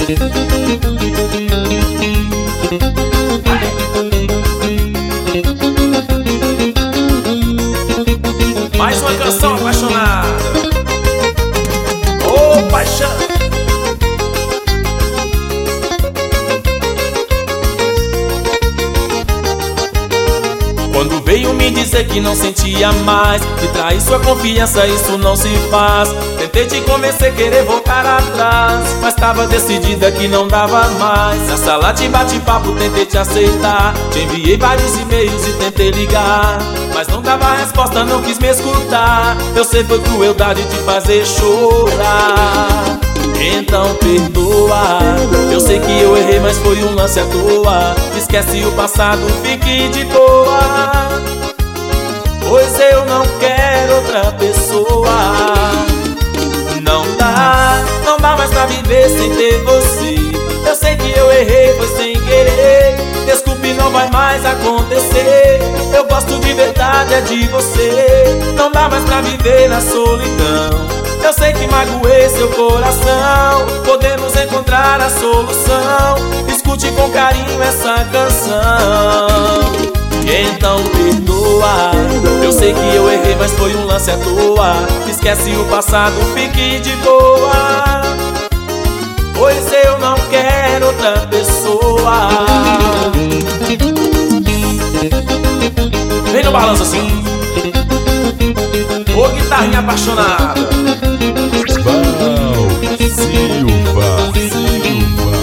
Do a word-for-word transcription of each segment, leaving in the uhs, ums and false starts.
Mais uma canção apaixonada. Ô, paixão. Quando veio me dizer que não sentia mais, que trair sua confiança, isso não se faz. Tentei te convencer, querer voltar atrás, mas tava decidida que não dava mais. Na sala de bate-papo tentei te aceitar, te enviei vários e-mails e tentei ligar, mas não dava resposta, não quis me escutar. Eu sei foi crueldade te fazer chorar, então perdoa. Eu sei que eu errei, mas foi um lance à toa. Esquece o passado, fique de boa, pois eu não quero outra pessoa. Não dá, não dá mais pra viver sem ter você. Eu sei que eu errei, foi sem querer. Desculpe, não vai mais acontecer. Eu gosto de verdade, é de você. Não dá mais pra viver na solidão. Eu sei que magoei seu coração. Podemos encontrar a solução. Escute com carinho essa canção, então perdoa. Eu sei que eu errei, mas foi um lance à toa. Esquece o passado, fique de boa, pois eu não quero outra pessoa. Vem no balanço assim. Ô, guitarrinha apaixonada. Val Silva Silva.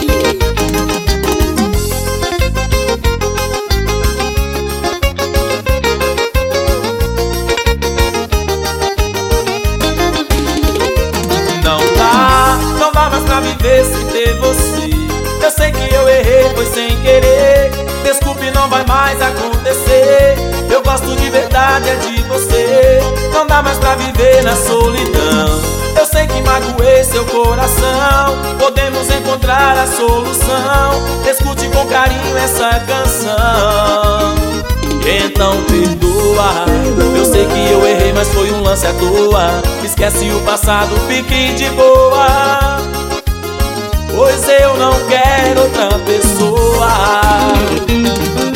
Não dá, não dá mais pra viver sem ter você. Eu sei que eu errei, foi sem querer. Desculpe, não vai mais acontecer. Eu gosto de verdade, é de você. Não dá mais pra viver na solidão. Eu sei que magoei seu coração. Podemos encontrar a solução. Escute com carinho essa canção, então perdoa. Eu sei que eu errei, mas foi um lance à toa. Esquece o passado, fique de boa, pois eu não quero outra pessoa.